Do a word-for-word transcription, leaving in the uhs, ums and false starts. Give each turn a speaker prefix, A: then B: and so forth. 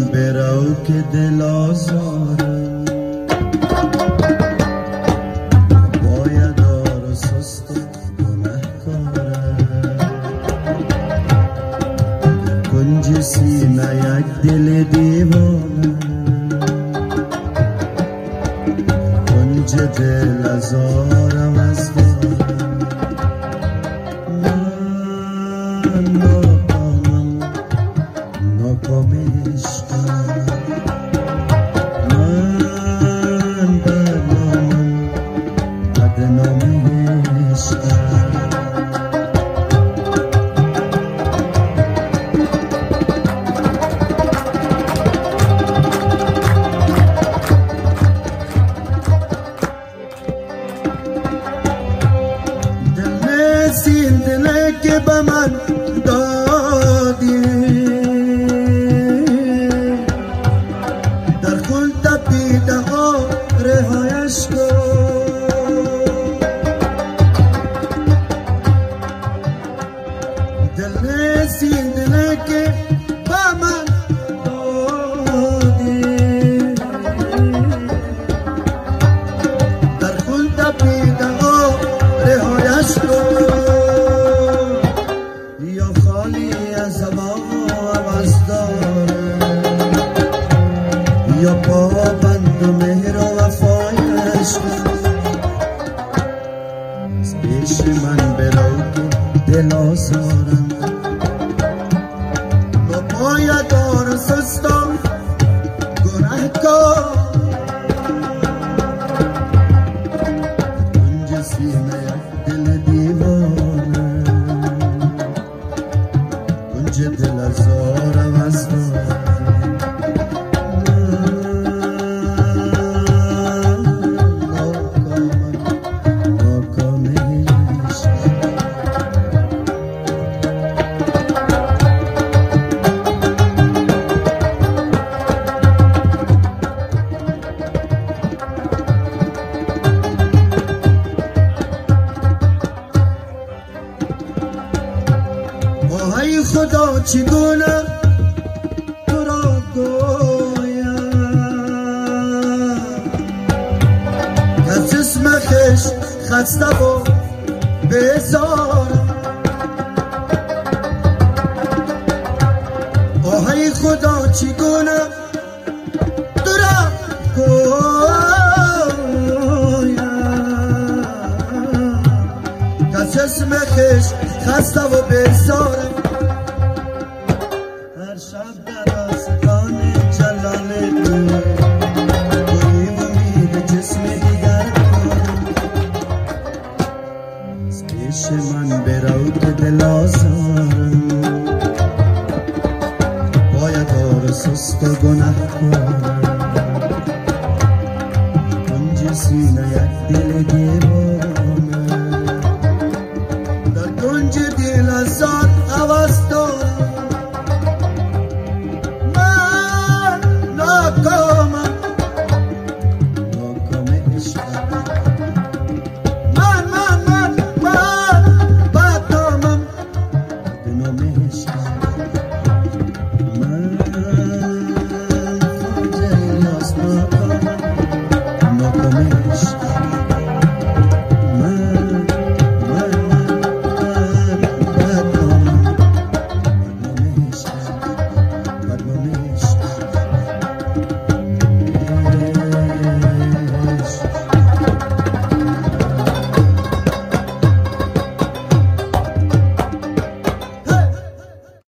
A: برو که دل آزارم باید آر و سست و گنهکارم کنج سینه یک دل دیوانه کنج دل ازارم از دارم من ناکامم ناکام عشقم من بدنامم بدنام عشقم دل دل که به من دادی در خون تپیده ها رهایش کن دل سین دل که به من دادی در خون تپیده ها رهایش کن یا پابند و مهر و وفایش از پیش من برو که دل آزارم با پای دار و سستم گنهکار کنج سینه یک دل دیوانه کنج دل ازارم از دارم ای خدا چگونه تو را گویم که جسم خویش خسته و بیزارم ای خدا چگونه تو را گویم که جسم خویش خسته و بیزارم شب در آستان جلال تو کنیم امید جسم دیگر دارم از پیش من برو که دل آزارم باید آر سست و گنه کنم کنج سینه یک دل دیوانه در کنج دل ازار عوض دارم ناکامم ناکام عشقم